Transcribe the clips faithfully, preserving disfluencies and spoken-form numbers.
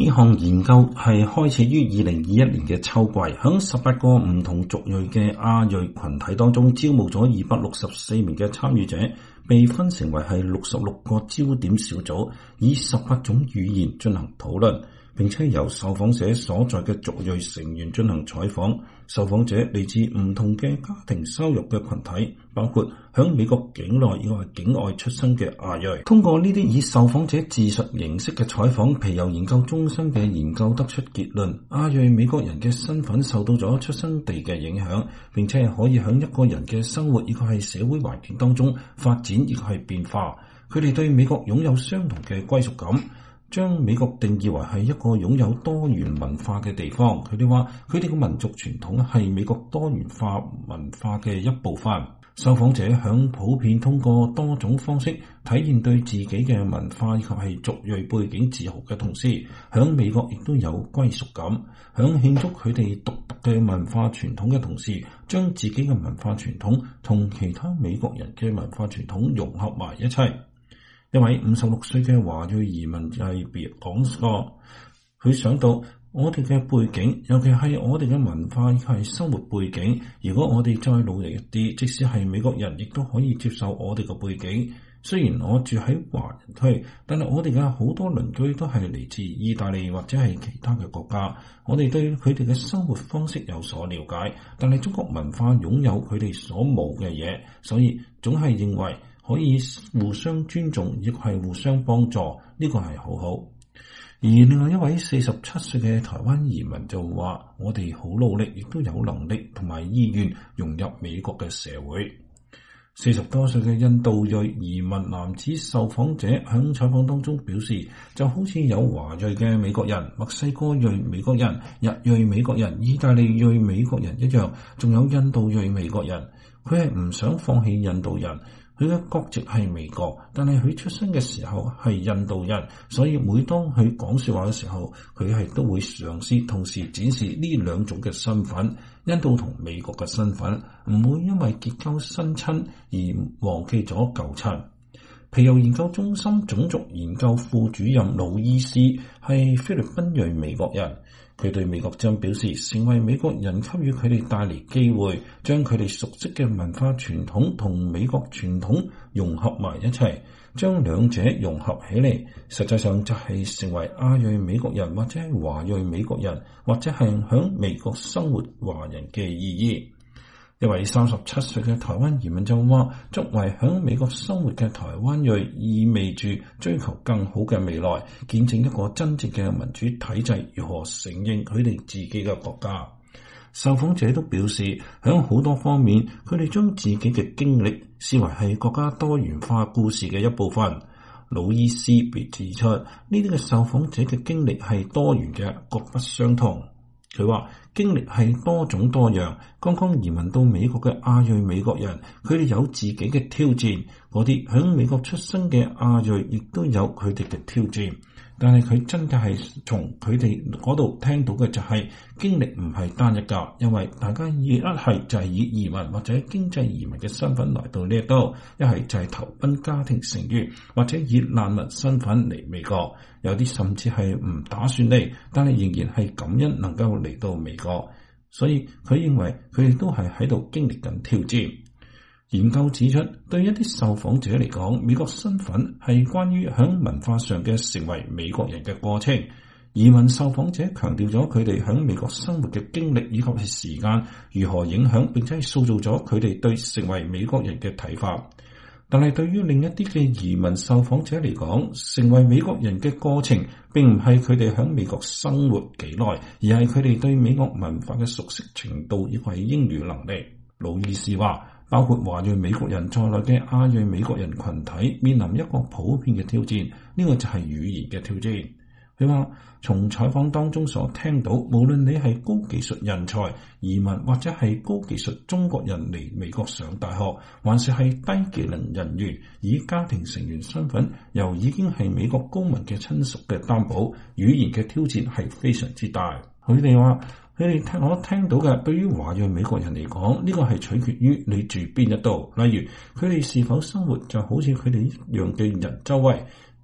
項研究係開始於二零二一年嘅秋季，響十八個唔同族裔嘅亞裔群體當中招募咗二百六十四名嘅參與者，被分成為係六十六個焦點小組，以十八種語言進行討論，並且由受訪者所在嘅族裔成員進行採訪。受訪者嚟自唔同嘅家庭收入嘅群體，包括響美國境內以及境外出生嘅亞裔。通過呢啲以受訪者自述形式嘅採訪，皮尤研究中心嘅研究得出結論：亞裔美國人嘅身份受到咗出生地嘅影響，並且係可以響一個人嘅生活以及係社會環境當中發展以及係變化。佢哋對美國擁有相同嘅歸屬感，將美國定義為係一個擁有多元文化嘅地方。佢哋話佢哋嘅民族傳統係美國多元化文化嘅一部分。受訪者響普遍通過多種方式體現對自己嘅文化以及係族裔背景自豪嘅同時，響美國亦都有歸屬感。響慶祝佢哋獨特嘅文化傳統嘅同時，將自己嘅文化傳統同其他美國人嘅文化傳統融合埋一齊。一位五十六歲嘅華裔移民就係別講過，佢想到我哋嘅背景，尤其係我哋嘅文化係生活背景。如果我哋再努力一啲，即使係美國人，亦都可以接受我哋嘅背景。雖然我住喺華人區，但係我哋嘅好多鄰居都係嚟自意大利或者係其他嘅國家。我哋對佢哋嘅生活方式有所了解，但係中國文化擁有佢哋所冇嘅嘢，所以總係認為可以互相尊重，亦係互相幫助，呢個係好好。而另外一位四十七歲嘅台灣移民就話：我哋好努力，亦都有能力同埋意願融入美國嘅社會。四十多歲嘅印度裔移民男子受訪者喺採訪當中表示，就好似有華裔嘅美國人、墨西哥裔美國人、日裔美國人、意大利裔美國人一樣，仲有印度裔美國人。佢係唔想放棄印度人。佢嘅國籍係美國，但係佢出生嘅時候係印度人，所以每當佢講說話嘅時候，佢係都會嘗試同時展示呢兩種嘅身份，印度同美國嘅身份，唔會因為結交新親而忘記咗舊親。皮尤研究中心種族研究副主任魯伊斯係菲律賓裔美國人，佢對美國將表示，成為美國人給予佢哋帶嚟機會，將佢哋熟悉嘅文化傳統同美國傳統融合埋一齊，將兩者融合起嚟，實際上就係成為亞裔美國人或者係華裔美國人，或者係響美國生活華人嘅意義。一位三十七歲嘅台灣移民就話，作為響美國生活嘅台灣裔，意味住追求更好嘅未來，見證一個真正嘅民主體制如何承認佢哋自己嘅國家。受訪者都表示，響好多方面，佢哋將自己嘅經歷視為係國家多元化故事嘅一部分。魯伊斯別指出，呢啲嘅受訪者嘅經歷係多元嘅，各不相同。佢話經歷係多種多樣，剛剛移民到美國嘅亞裔美國人，佢哋有自己嘅挑戰，嗰啲響美國出生嘅亞裔亦都有佢哋嘅挑戰。但係佢真嘅係從佢哋嗰度聽到嘅就係、是、經歷唔係單一噶，因為大家一係就係以移民或者經濟移民嘅身份來到呢一度，一係就係投奔家庭成員或者以難民身份嚟美國，有啲甚至係唔打算嚟，但係仍然係感恩能夠嚟到美國，所以佢認為佢哋都係喺度經歷緊挑戰。研究指出，對一啲受訪者嚟講，美國身份係關於響文化上嘅成為美國人嘅過程。移民受訪者強調咗佢哋響美國生活嘅經歷以及係時間如何影響並且係塑造咗佢哋對成為美國人嘅睇法。但係對於另一啲嘅移民受訪者嚟講，成為美國人嘅過程並唔係佢哋響美國生活幾耐，而係佢哋對美國文化嘅熟悉程度以及係英語能力。魯伊斯話，包括華裔美國人在內嘅亞裔美國人群體面臨一個普遍嘅挑戰，呢個就係語言嘅挑戰。佢話從採訪當中所聽到，無論你係高技術人才、移民或者係高技術中國人嚟美國上大學，還是係低技能人員以家庭成員身份由已經係美國公民嘅親屬嘅擔保，語言嘅挑戰係非常之大。佢哋話佢哋聽我聽到嘅，對於華裔美國人嚟講，呢個係取決於你住邊一度。例如佢哋是否生活就好似佢哋一樣嘅人周圍，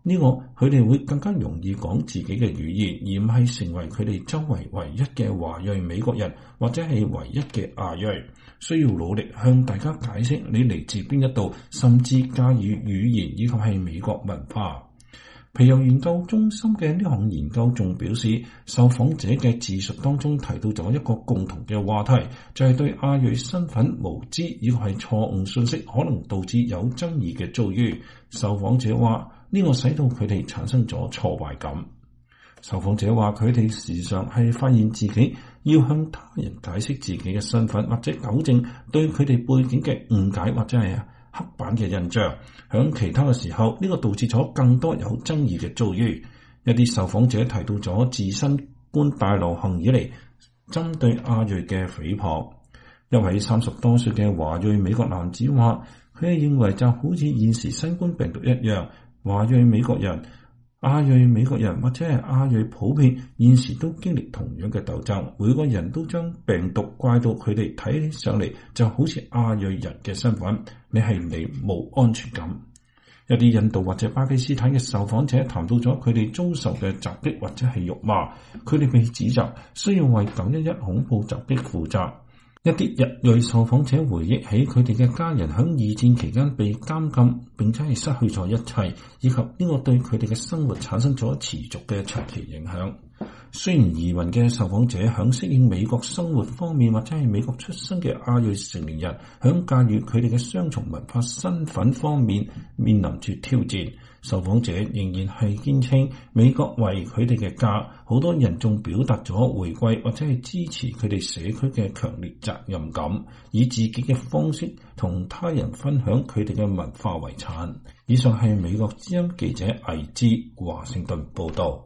呢個佢哋會更加容易講自己嘅語言，而唔係成為佢哋周圍唯一嘅華裔美國人或者係唯一嘅亞裔。需要努力向大家解釋你嚟自邊一度，甚至駕馭語言以及係美國文化。皮尤研究中心嘅呢項研究仲表示，受訪者嘅自述當中提到咗一個共同嘅話題，就係、是、對亞裔身份無知以及係錯誤信息可能導致有爭議嘅遭遇。受訪者話呢、這個使到佢哋產生咗挫敗感。受訪者話佢哋時常係發現自己要向他人解釋自己嘅身份，或者糾正對佢哋背景嘅誤解或者係刻板嘅印象。響其他嘅時候，呢、這個導致咗更多有爭議嘅遭遇。一啲受訪者提到咗自新冠大流行以嚟針對亞裔嘅誹謗。一位三十多歲嘅華裔美國男子話，佢係認為就好似現時新冠病毒一樣，華裔美國人、亞裔美國人或者係亞裔普遍現時都經歷同樣嘅鬥爭，每個人都將病毒怪到佢哋睇起上嚟就好似亞裔人嘅身份，你係你冇安全感。一啲印度或者巴基斯坦嘅受訪者談到咗佢哋遭受嘅襲擊或者係辱罵，佢哋被指責需要為九一一恐怖襲擊負責。一啲日裔受訪者回憶起佢哋嘅家人響二戰期間被監禁，並且係失去咗一切，以及呢個對佢哋嘅生活產生咗持續嘅長期影響。雖然移民嘅受訪者響適應美國生活方面，或者係美國出生嘅亞裔成年人響駕馭佢哋嘅雙重文化身份方面面臨住挑戰，受訪者仍然係堅稱美國為佢哋嘅家。好多人仲表達咗回歸或者係支持佢哋社區嘅強烈責任感，以自己嘅方式同他人分享佢哋嘅文化遺產。以上係美國之音記者魏之華盛頓報道。